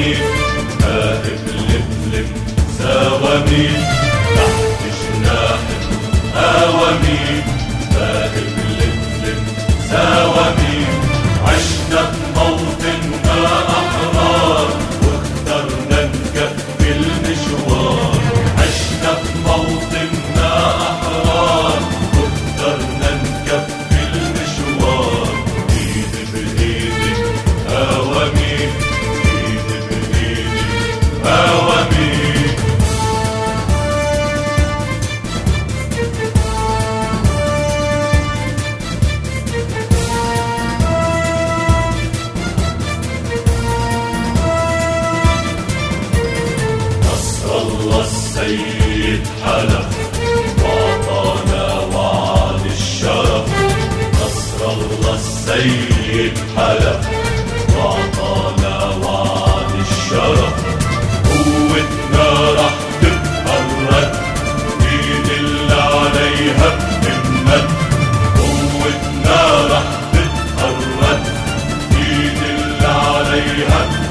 سواميل هائب لفلف سواميل تحت جناحك أواميل هائب لفلف سواميل عشنا بموطننا أحرار واخترنا نكفي المشوار عشنا بموطننا أحرار واخترنا نكفي المشوار إيد بإيد أواميل إيد بإيد أواميل الله السيد حلف وعطانا وعد الشرف نصر الله السيد حلف وعطانا وعد الشرف قوتنا رح تتحرك ايد اللي عليها بتمت قوتنا رح تتحرك ايد اللي عليها